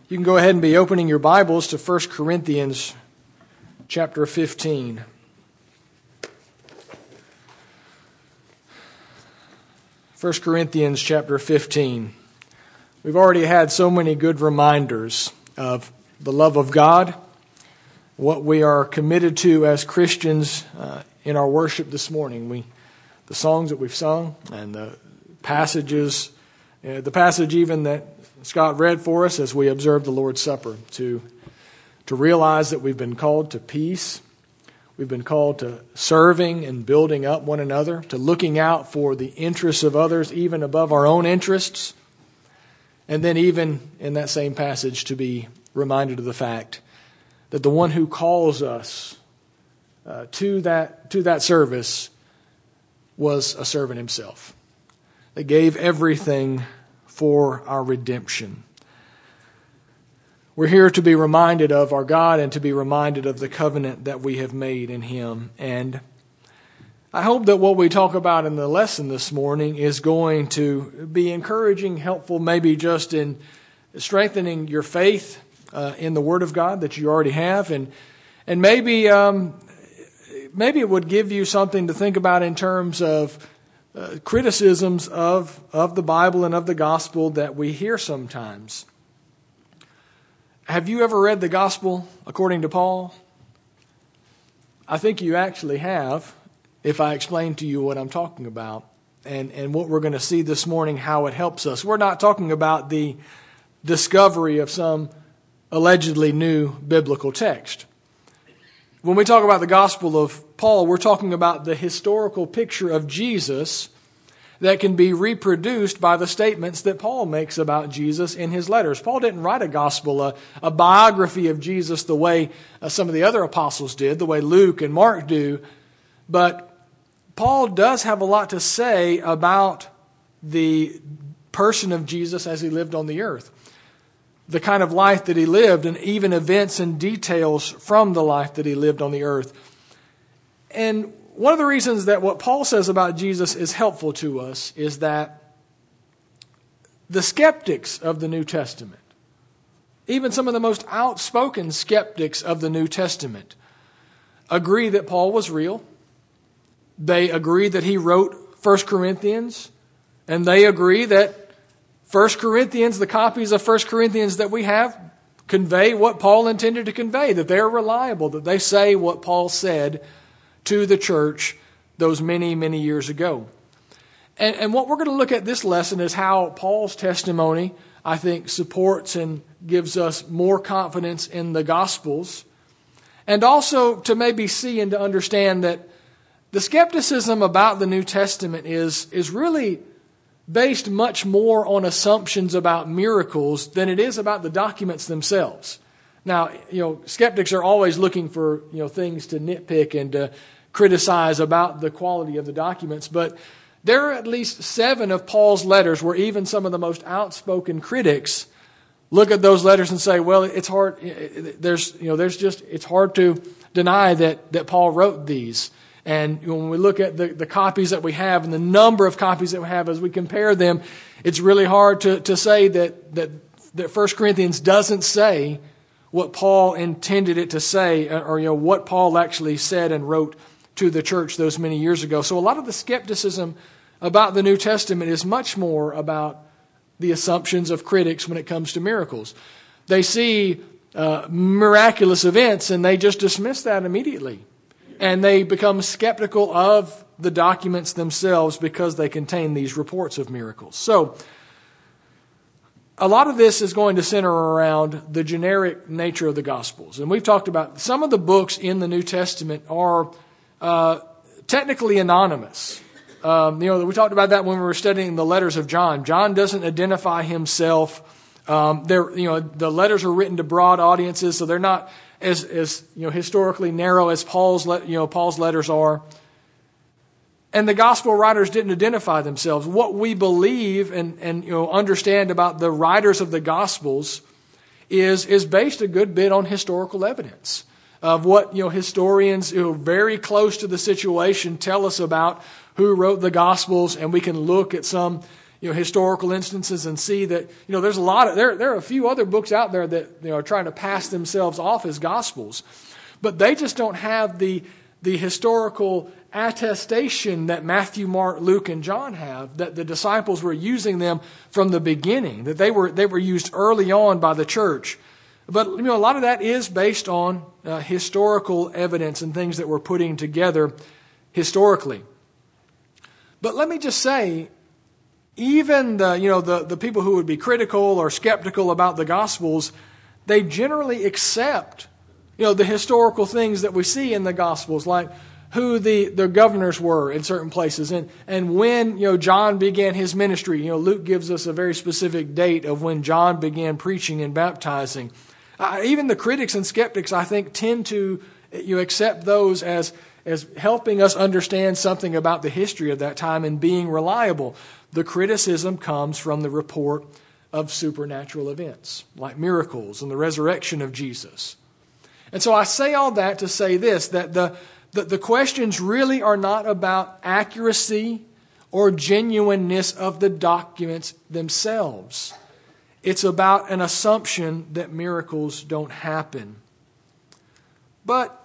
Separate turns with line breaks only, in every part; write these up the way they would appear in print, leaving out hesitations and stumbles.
You can go ahead and be opening your Bibles to 1 Corinthians chapter 15. 1 Corinthians chapter 15. We've already had so many good reminders of the love of God, what we are committed to as Christians in our worship this morning. The songs that we've sung and the passages, the passage even that Scott read for us as we observe the Lord's Supper, to realize that we've been called to peace, we've been called to serving and building up one another, to looking out for the interests of others even above our own interests, and then even in that same passage to be reminded of the fact that the one who calls us to that service was a servant himself, that gave everything for our redemption. We're here to be reminded of our God and to be reminded of the covenant that we have made in Him. And I hope that what we talk about in the lesson this morning is going to be encouraging, helpful, maybe just in strengthening your faith in the Word of God that you already have, and maybe it would give you something to think about in terms of criticisms of the Bible and of the gospel that we hear sometimes. Have you ever read the gospel according to Paul? I think you actually have, if I explain to you what I'm talking about and what we're going to see this morning, how it helps us. We're not talking about the discovery of some allegedly new biblical text. When we talk about the gospel of Paul, we're talking about the historical picture of Jesus that can be reproduced by the statements that Paul makes about Jesus in his letters. Paul didn't write a gospel, a biography of Jesus the way some of the other apostles did, the way Luke and Mark do, but Paul does have a lot to say about the person of Jesus as he lived on the earth, the kind of life that he lived, and even events and details from the life that he lived on the earth. And one of the reasons that what Paul says about Jesus is helpful to us is that the skeptics of the New Testament, even some of the most outspoken skeptics of the New Testament, agree that Paul was real. They agree that he wrote 1 Corinthians, and they agree that 1 Corinthians, the copies of 1 Corinthians that we have, convey what Paul intended to convey, that they're reliable, that they say what Paul said to the church those many, many years ago. And what we're going to look at this lesson is how Paul's testimony, I think, supports and gives us more confidence in the Gospels, and also to maybe see and to understand that the skepticism about the New Testament is really based much more on assumptions about miracles than it is about the documents themselves. Now, skeptics are always looking for, things to nitpick and to criticize about the quality of the documents, but there are at least 7 of Paul's letters where even some of the most outspoken critics look at those letters and say, well, it's hard. It's hard to deny that Paul wrote these. And when we look at the copies that we have and the number of copies that we have as we compare them, it's really hard to say that 1 Corinthians doesn't say what Paul intended it to say, or what Paul actually said and wrote to the church those many years ago. So a lot of the skepticism about the New Testament is much more about the assumptions of critics when it comes to miracles. They see miraculous events and they just dismiss that immediately. And they become skeptical of the documents themselves because they contain these reports of miracles. So, a lot of this is going to center around the generic nature of the Gospels. And we've talked about some of the books in the New Testament are technically anonymous. We talked about that when we were studying the letters of John. John doesn't identify himself. The letters are written to broad audiences, so they're not as historically narrow as Paul's letters are. And the gospel writers didn't identify themselves. What we believe and understand about the writers of the Gospels is based a good bit on historical evidence of what historians who are very close to the situation tell us about who wrote the Gospels, and we can look at some historical instances and see that, there's a lot of, there are a few other books out there that, are trying to pass themselves off as gospels, but they just don't have the historical attestation that Matthew, Mark, Luke, and John have, that the disciples were using them from the beginning, that they were used early on by the church. But a lot of that is based on historical evidence and things that we're putting together historically. But let me just say, even the people who would be critical or skeptical about the Gospels, they generally accept the historical things that we see in the Gospels, like who the governors were in certain places, and when John began his ministry. Luke gives us a very specific date of when John began preaching and baptizing. Even the critics and skeptics, I think, tend to accept those as helping us understand something about the history of that time and being reliable. The criticism comes from the report of supernatural events, like miracles and the resurrection of Jesus. And so I say all that to say this, that the questions really are not about accuracy or genuineness of the documents themselves. It's about an assumption that miracles don't happen. But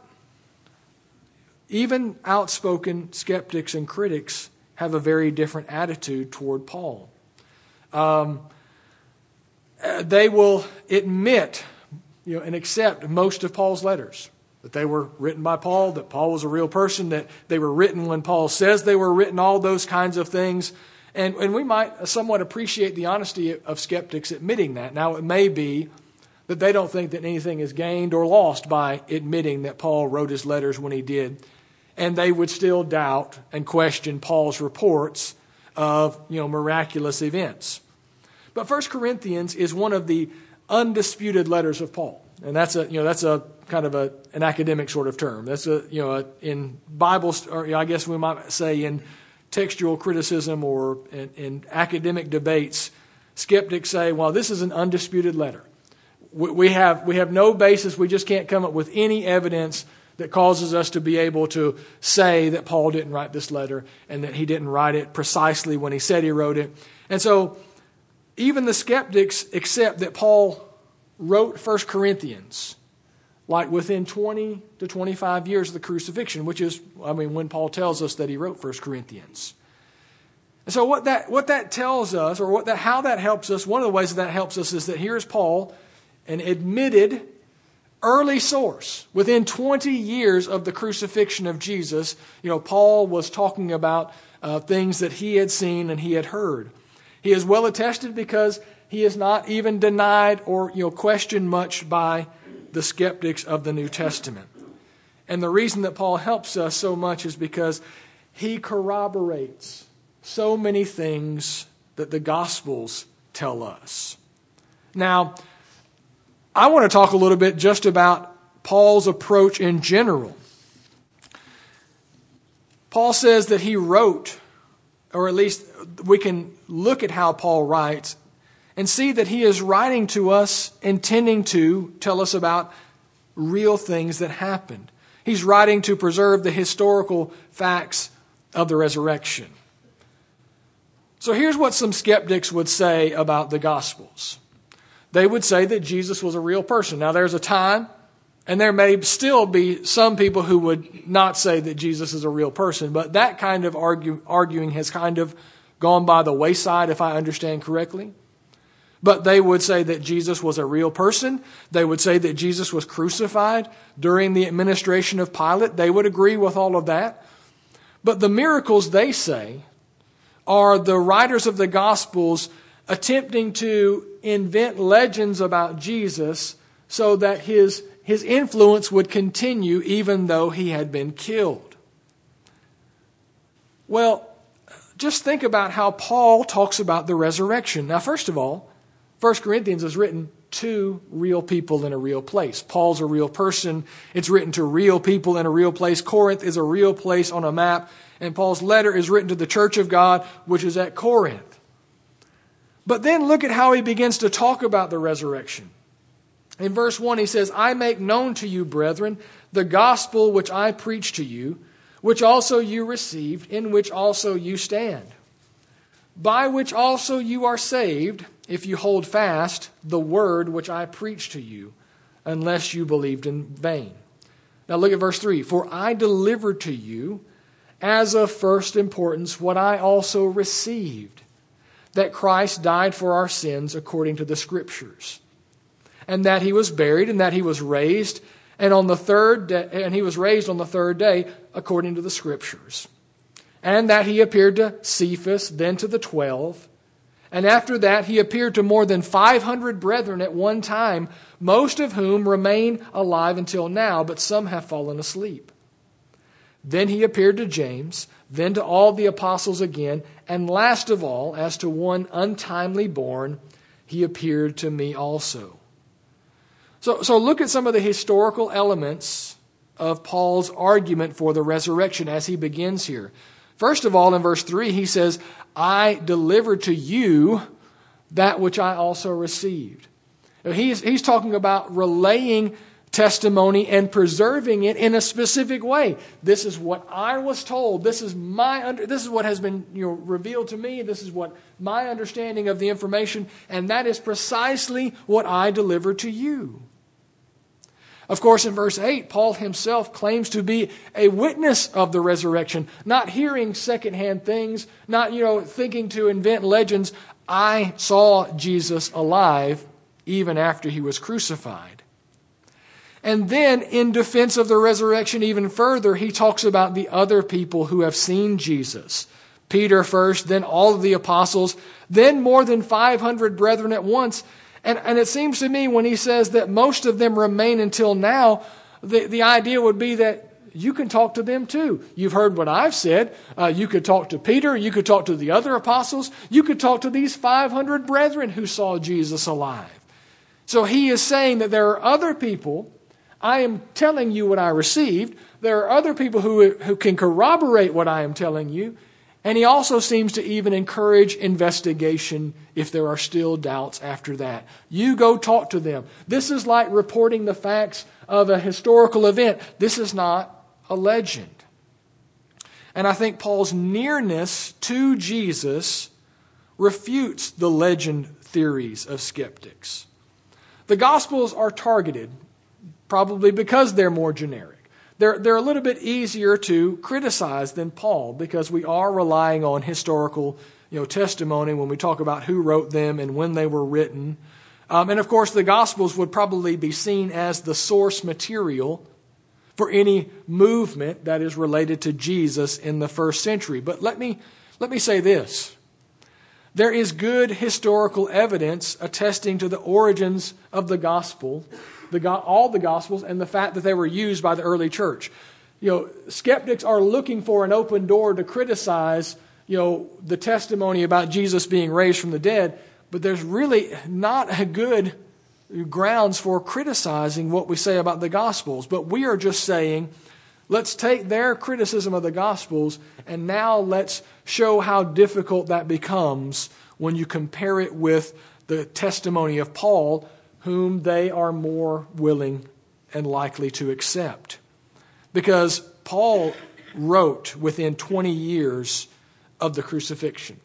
even outspoken skeptics and critics have a very different attitude toward Paul. They will admit and accept most of Paul's letters, that they were written by Paul, that Paul was a real person, that they were written when Paul says they were written, all those kinds of things. And we might somewhat appreciate the honesty of skeptics admitting that. Now, it may be that they don't think that anything is gained or lost by admitting that Paul wrote his letters when he did, and they would still doubt and question Paul's reports of miraculous events. But 1 Corinthians is one of the undisputed letters of Paul, and that's a kind of an academic sort of term. That's in Bible, or I guess we might say in textual criticism or in academic debates, skeptics say, well, this is an undisputed letter. We have no basis. We just can't come up with any evidence that causes us to be able to say that Paul didn't write this letter and that he didn't write it precisely when he said he wrote it. And so even the skeptics accept that Paul wrote 1 Corinthians like within 20 to 25 years of the crucifixion, which is, when Paul tells us that he wrote 1 Corinthians. And so what that tells us, or how that helps us, one of the ways that helps us is that here's Paul, an admitted early source. Within 20 years of the crucifixion of Jesus, Paul was talking about things that he had seen and he had heard. He is well attested because he is not even denied or questioned much by the skeptics of the New Testament. And the reason that Paul helps us so much is because he corroborates so many things that the Gospels tell us. Now, I want to talk a little bit just about Paul's approach in general. Paul says that he wrote, or at least we can look at how Paul writes and see that he is writing to us intending to tell us about real things that happened. He's writing to preserve the historical facts of the resurrection. So here's what some skeptics would say about the Gospels. They would say that Jesus was a real person. Now there's a time, and there may still be some people who would not say that Jesus is a real person, but that kind of arguing has kind of gone by the wayside, if I understand correctly. But they would say that Jesus was a real person. They would say that Jesus was crucified during the administration of Pilate. They would agree with all of that. But the miracles, they say, are the writers of the Gospels attempting to invent legends about Jesus so that his influence would continue even though he had been killed. Well, just think about how Paul talks about the resurrection. Now, first of all, 1 Corinthians is written to real people in a real place. Paul's a real person. It's written to real people in a real place. Corinth is a real place on a map. And Paul's letter is written to the church of God, which is at Corinth. But then look at how he begins to talk about the resurrection. In verse 1, he says, I make known to you, brethren, the gospel which I preached to you, which also you received, in which also you stand. by which also you are saved, if you hold fast the word which I preached to you, unless you believed in vain. Now look at verse 3. For I delivered to you as of first importance what I also received, that Christ died for our sins according to the Scriptures, and that he was buried, and that he was raised, and he was raised on the third day according to the Scriptures, and that he appeared to Cephas, then to the 12, and after that he appeared to more than 500 brethren at one time, most of whom remain alive until now, but some have fallen asleep. Then he appeared to James, then to all the apostles again, and last of all, as to one untimely born, he appeared to me also. So look at some of the historical elements of Paul's argument for the resurrection as he begins here. First of all, in verse 3, he says, I delivered to you that which I also received. He's talking about relaying testimony and preserving it in a specific way. This is what I was told. This is what has been revealed to me. This is what my understanding of the information, and that is precisely what I delivered to you. Of course, in verse 8, Paul himself claims to be a witness of the resurrection, not hearing secondhand things, not thinking to invent legends. I saw Jesus alive even after he was crucified. And then, in defense of the resurrection even further, he talks about the other people who have seen Jesus. Peter first, then all of the apostles, then more than 500 brethren at once. And it seems to me when he says that most of them remain until now, the idea would be that you can talk to them too. You've heard what I've said. You could talk to Peter. You could talk to the other apostles. You could talk to these 500 brethren who saw Jesus alive. So he is saying that there are other people. I am telling you what I received. There are other people who can corroborate what I am telling you. And he also seems to even encourage investigation if there are still doubts after that. You go talk to them. This is like reporting the facts of a historical event. This is not a legend. And I think Paul's nearness to Jesus refutes the legend theories of skeptics. The Gospels are targeted, probably because they're more generic. They're a little bit easier to criticize than Paul because we are relying on historical testimony when we talk about who wrote them and when they were written. And of course, the Gospels would probably be seen as the source material for any movement that is related to Jesus in the first century. But let me say this. There is good historical evidence attesting to the origins of the gospel, all the Gospels, and the fact that they were used by the early church. Skeptics are looking for an open door to criticize, the testimony about Jesus being raised from the dead, but there's really not a good grounds for criticizing what we say about the Gospels. But we are just saying, let's take their criticism of the Gospels and now let's show how difficult that becomes when you compare it with the testimony of Paul, whom they are more willing and likely to accept. Because Paul wrote within 20 years of the crucifixion.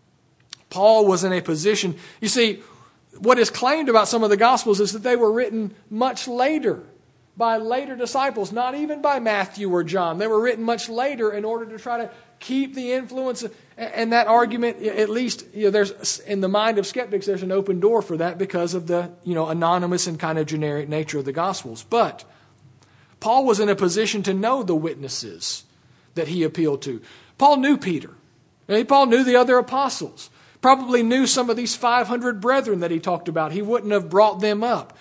Paul was in a position, you see, what is claimed about some of the Gospels is that they were written much later by later disciples, not even by Matthew or John. They were written much later in order to try to keep the influence. And that argument, at least, there's in the mind of skeptics, there's an open door for that because of the anonymous and kind of generic nature of the Gospels. But Paul was in a position to know the witnesses that he appealed to. Paul knew Peter. Paul knew the other apostles. Probably knew some of these 500 brethren that he talked about. He wouldn't have brought them up.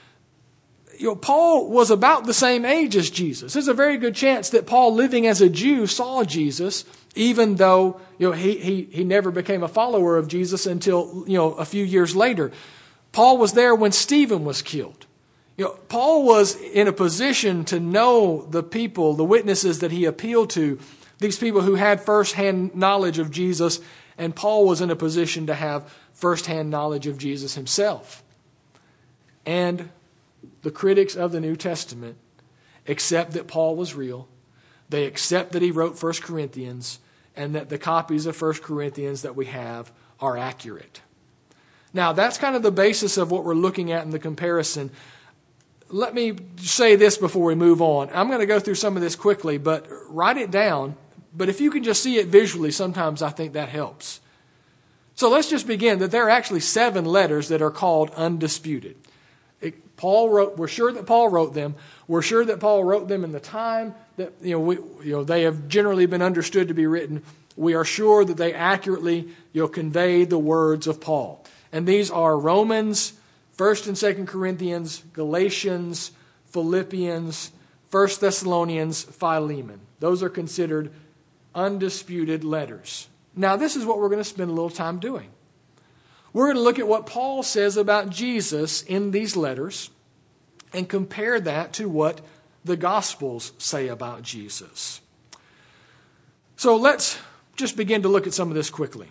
Paul was about the same age as Jesus. There's a very good chance that Paul, living as a Jew, saw Jesus, even though he never became a follower of Jesus until a few years later. Paul was there when Stephen was killed. Paul was in a position to know the people, the witnesses that he appealed to, these people who had firsthand knowledge of Jesus, and Paul was in a position to have firsthand knowledge of Jesus himself. And the critics of the New Testament accept that Paul was real. They accept that he wrote 1 Corinthians. and that the copies of 1 Corinthians that we have are accurate. Now, that's kind of the basis of what we're looking at in the comparison. Let me say this before we move on. I'm going to go through some of this quickly, but write it down. But if you can just see it visually, sometimes I think that helps. So let's just begin that there are actually 7 letters that are called undisputed. We're sure that Paul wrote them. We're sure that Paul wrote them in the time that they have generally been understood to be written. We are sure that they accurately convey the words of Paul. And these are Romans, 1st and 2nd Corinthians, Galatians, Philippians, 1 Thessalonians, Philemon. Those are considered undisputed letters. Now, this is what we're going to spend a little time doing. We're going to look at what Paul says about Jesus in these letters and compare that to what the Gospels say about Jesus. So let's just begin to look at some of this quickly.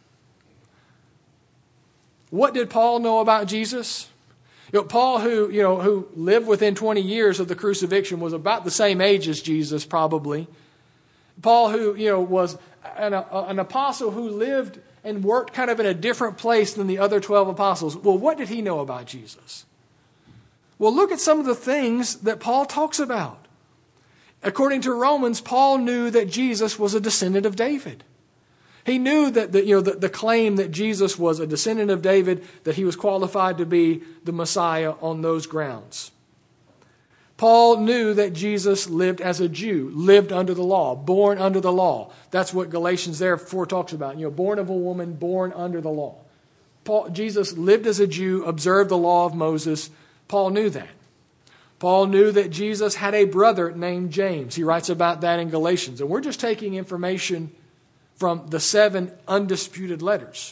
What did Paul know about Jesus? Paul, who lived within 20 years of the crucifixion, was about the same age as Jesus, probably. Paul, who was an apostle who lived and worked kind of in a different place than the other 12 apostles. Well, what did he know about Jesus? Well, look at some of the things that Paul talks about. According to Romans, Paul knew that Jesus was a descendant of David. He knew that the claim that Jesus was a descendant of David, that he was qualified to be the Messiah on those grounds. Paul knew that Jesus lived as a Jew, lived under the law, born under the law. That's what Galatians therefore talks about. Born of a woman, born under the law. Jesus lived as a Jew, observed the law of Moses. Paul knew that. Paul knew that Jesus had a brother named James. He writes about that in Galatians. And we're just taking information from the 7 undisputed letters.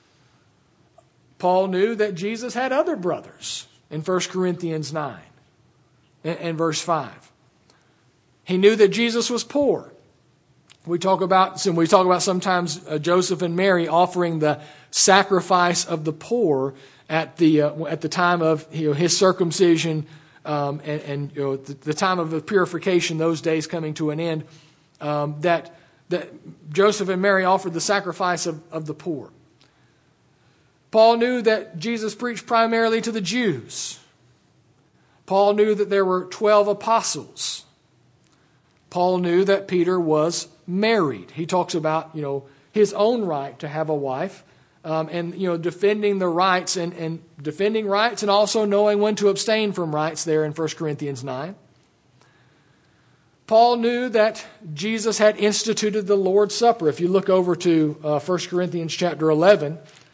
Paul knew that Jesus had other brothers in 1 Corinthians 9 and verse 5. He knew that Jesus was poor. We talk about sometimes Joseph and Mary offering the sacrifice of the poor at the time of his circumcision and the time of the purification, those days coming to an end, that Joseph and Mary offered the sacrifice of the poor. Paul knew that Jesus preached primarily to the Jews. Paul knew that there were 12 apostles. Paul knew that Peter was married. He talks about, his own right to have a wife, and defending the rights and defending rights and also knowing when to abstain from rights there in 1 Corinthians 9. Paul knew that Jesus had instituted the Lord's Supper. If you look over to 1 Corinthians chapter 11,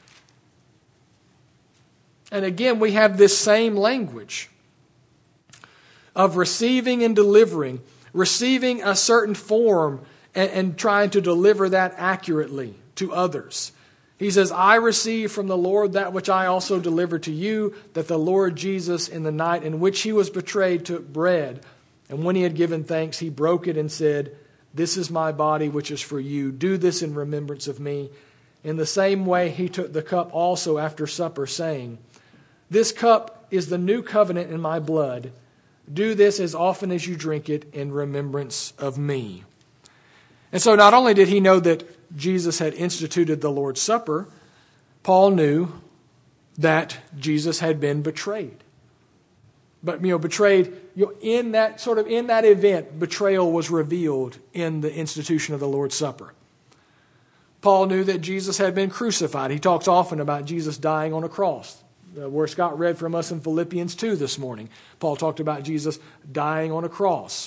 and again we have this same language of receiving and delivering, receiving a certain form and trying to deliver that accurately to others. He says, I received from the Lord that which I also delivered to you, that the Lord Jesus in the night in which he was betrayed took bread. And when he had given thanks, he broke it and said, this is my body which is for you. Do this in remembrance of me. In the same way, he took the cup also after supper, saying, this cup is the new covenant in my blood. Do this as often as you drink it in remembrance of me. And so not only did he know that Jesus had instituted the Lord's Supper, Paul knew that Jesus had been betrayed. But betrayed in that event, betrayal was revealed in the institution of the Lord's Supper. Paul knew that Jesus had been crucified. He talks often about Jesus dying on a cross. Where Scott read from us in Philippians 2 this morning, Paul talked about Jesus dying on a cross.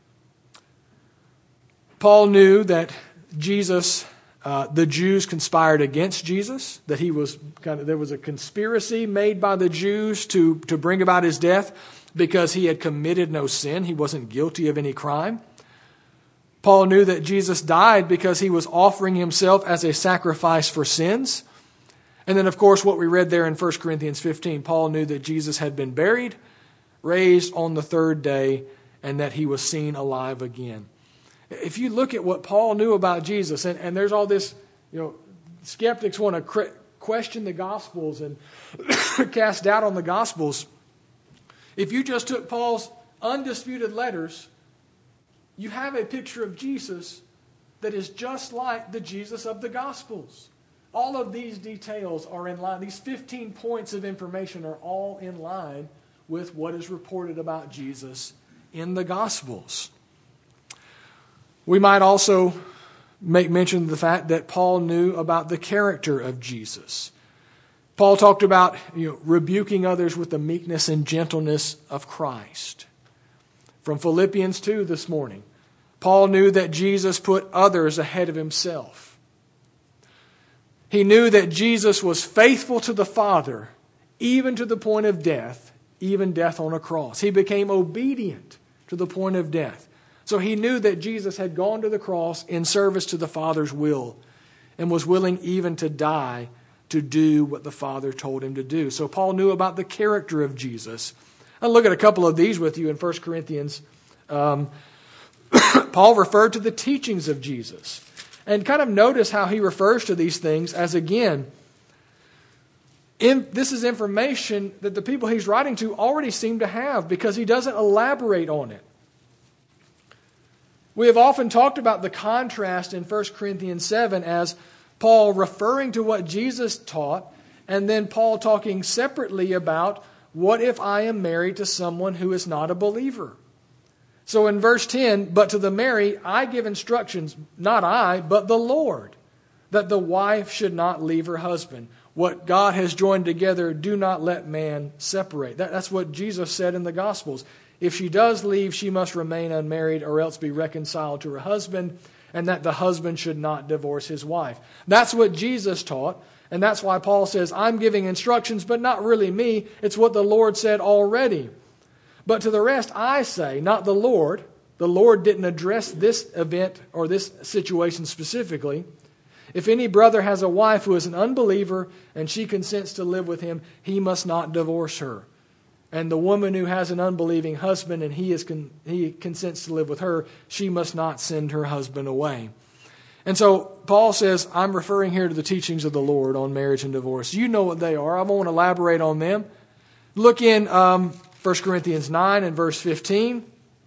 Paul knew that Jesus, the Jews conspired against Jesus, that there was a conspiracy made by the Jews to bring about his death because he had committed no sin. He wasn't guilty of any crime. Paul knew that Jesus died because he was offering himself as a sacrifice for sins. And then, of course, what we read there in 1 Corinthians 15, Paul knew that Jesus had been buried, raised on the 3rd day, and that he was seen alive again. If you look at what Paul knew about Jesus, and there's all this, skeptics want to question the Gospels and cast doubt on the Gospels. If you just took Paul's undisputed letters, you have a picture of Jesus that is just like the Jesus of the Gospels. All of these details are in line. These 15 points of information are all in line with what is reported about Jesus in the Gospels. We might also make mention of the fact that Paul knew about the character of Jesus. Paul talked about rebuking others with the meekness and gentleness of Christ. From Philippians 2 this morning, Paul knew that Jesus put others ahead of himself. He knew that Jesus was faithful to the Father, even to the point of death, even death on a cross. He became obedient to the point of death. So he knew that Jesus had gone to the cross in service to the Father's will and was willing even to die to do what the Father told him to do. So Paul knew about the character of Jesus. I'll look at a couple of these with you in 1 Corinthians. Paul referred to the teachings of Jesus. And kind of notice how he refers to these things as, again, this is information that the people he's writing to already seem to have because he doesn't elaborate on it. We have often talked about the contrast in 1 Corinthians 7 as Paul referring to what Jesus taught, and then Paul talking separately about what if I am married to someone who is not a believer. So in verse 10, but to the married I give instructions, not I, but the Lord, that the wife should not leave her husband. What God has joined together, do not let man separate. That's what Jesus said in the Gospels. If she does leave, she must remain unmarried or else be reconciled to her husband, and that the husband should not divorce his wife. That's what Jesus taught, and that's why Paul says, I'm giving instructions, but not really me. It's what the Lord said already. But to the rest I say, not the Lord. The Lord didn't address this event or this situation specifically. If any brother has a wife who is an unbeliever and she consents to live with him, he must not divorce her. And the woman who has an unbelieving husband and he consents to live with her, she must not send her husband away. And so Paul says, I'm referring here to the teachings of the Lord on marriage and divorce. You know what they are. I won't elaborate on them. Look in 1 Corinthians 9 and verse 15.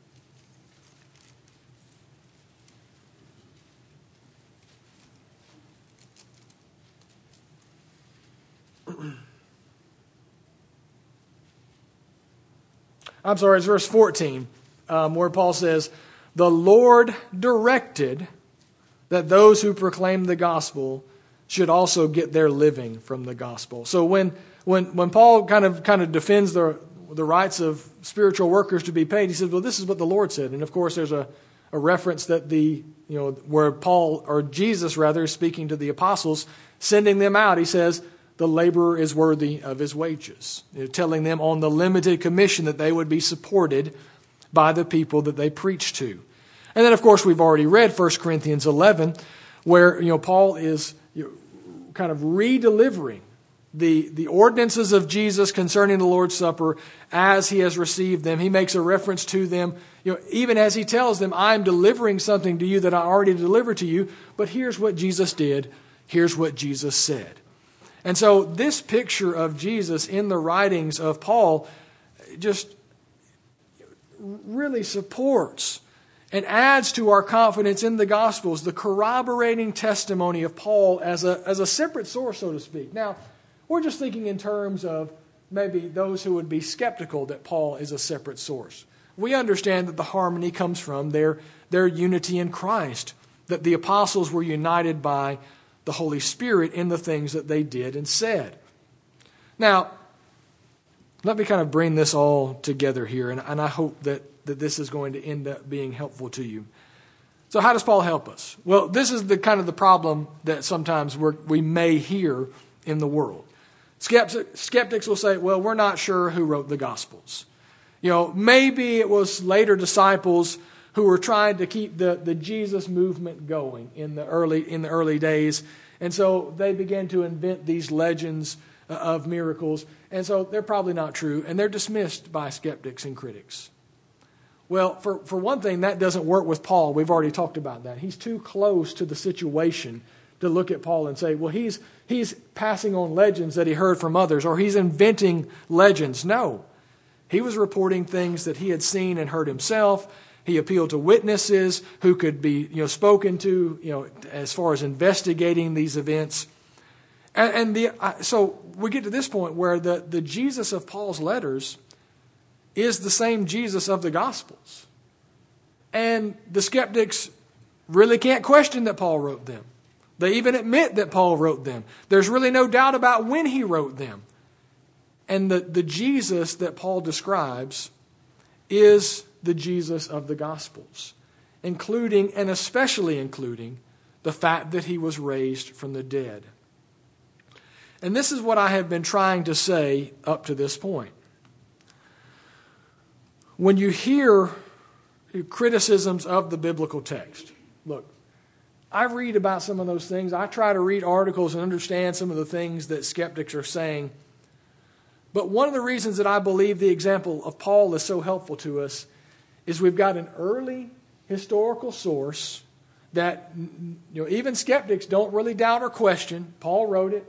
I'm sorry, it's verse 14, where Paul says, the Lord directed that those who proclaim the gospel should also get their living from the gospel. So when Paul kind of defends the rights of spiritual workers to be paid, he says, well, this is what the Lord said. And of course, there's a reference that where Paul, or Jesus rather, is speaking to the apostles, sending them out. He says, the laborer is worthy of his wages. Telling them on the limited commission that they would be supported by the people that they preach to. And then, of course, we've already read 1 Corinthians 11, where Paul is kind of redelivering the ordinances of Jesus concerning the Lord's Supper as he has received them. He makes a reference to them, even as he tells them, I'm delivering something to you that I already delivered to you, but here's what Jesus did. Here's what Jesus said. And so this picture of Jesus in the writings of Paul just really supports and adds to our confidence in the Gospels, the corroborating testimony of Paul as a separate source, so to speak. Now, we're just thinking in terms of maybe those who would be skeptical that Paul is a separate source. We understand that the harmony comes from their unity in Christ, that the apostles were united by the Holy Spirit in the things that they did and said. Now, let me kind of bring this all together here, and I hope that this is going to end up being helpful to you. So how does Paul help us? Well, this is the kind of the problem that sometimes we may hear in the world. Skeptics will say, well, we're not sure who wrote the Gospels. Maybe it was later disciples who were trying to keep the Jesus movement going in the early days. And so they began to invent these legends of miracles. And so they're probably not true. And they're dismissed by skeptics and critics. Well, for one thing, that doesn't work with Paul. We've already talked about that. He's too close to the situation to look at Paul and say, well, he's passing on legends that he heard from others, or he's inventing legends. No. He was reporting things that he had seen and heard himself, He appealed to witnesses who could be, spoken to, as far as investigating these events. So we get to this point where the Jesus of Paul's letters is the same Jesus of the Gospels. And the skeptics really can't question that Paul wrote them. They even admit that Paul wrote them. There's really no doubt about when he wrote them. And the Jesus that Paul describes is the Jesus of the Gospels, including and especially including the fact that he was raised from the dead. And this is what I have been trying to say up to this point. When you hear criticisms of the biblical text, look, I read about some of those things. I try to read articles and understand some of the things that skeptics are saying. But one of the reasons that I believe the example of Paul is so helpful to us is we've got an early historical source that even skeptics don't really doubt or question. Paul wrote it.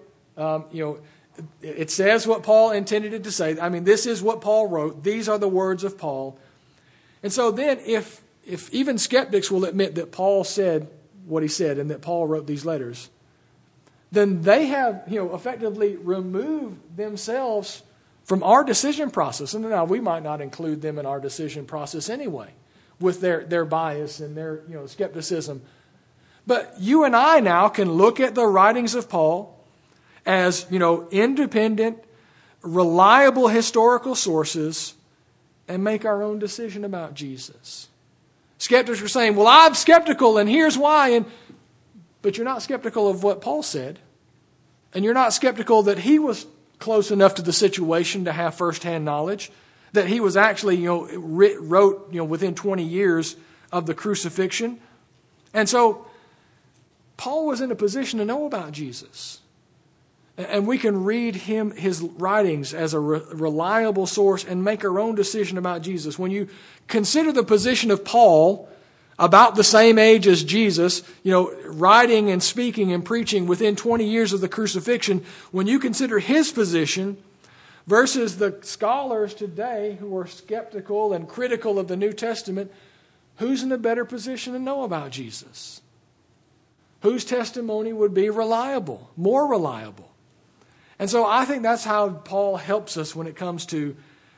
It says what Paul intended it to say. I mean, this is what Paul wrote. These are the words of Paul. And so then if even skeptics will admit that Paul said what he said and that Paul wrote these letters, then they have, effectively removed themselves from our decision process. And now we might not include them in our decision process anyway with their bias and their, skepticism. But you and I now can look at the writings of Paul as, independent, reliable historical sources and make our own decision about Jesus. Skeptics are saying, well, I'm skeptical and here's why. But you're not skeptical of what Paul said. And you're not skeptical that he was close enough to the situation to have firsthand knowledge, that he was actually, wrote, within 20 years of the crucifixion. And so Paul was in a position to know about Jesus. And we can read his writings as a reliable source and make our own decision about Jesus. When you consider the position of Paul, about the same age as Jesus, writing and speaking and preaching within 20 years of the crucifixion, when you consider his position versus the scholars today who are skeptical and critical of the New Testament, who's in a better position to know about Jesus? Whose testimony would be reliable, more reliable? And so I think that's how Paul helps us when it comes to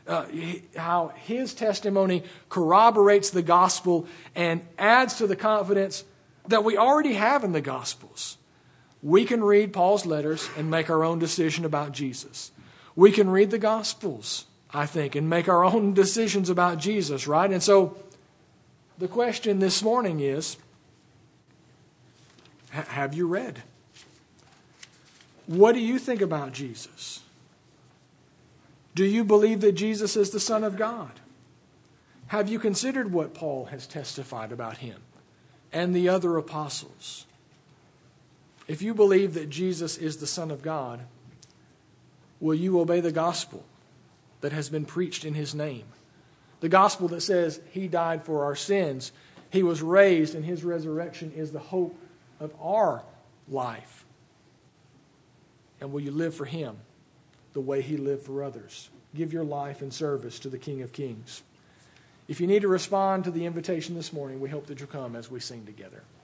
how his testimony corroborates the gospel and adds to the confidence that we already have in the Gospels. We can read Paul's letters and make our own decision about Jesus. We can read the Gospels, I think, and make our own decisions about Jesus, right? And so the question this morning is, have you read? What do you think about Jesus? Do you believe that Jesus is the Son of God? Have you considered what Paul has testified about him and the other apostles? If you believe that Jesus is the Son of God, will you obey the gospel that has been preached in his name? The gospel that says he died for our sins, he was raised, and his resurrection is the hope of our life. And will you live for him the way he lived for others? Give your life in service to the King of Kings. If you need to respond to the invitation this morning, we hope that you'll come as we sing together.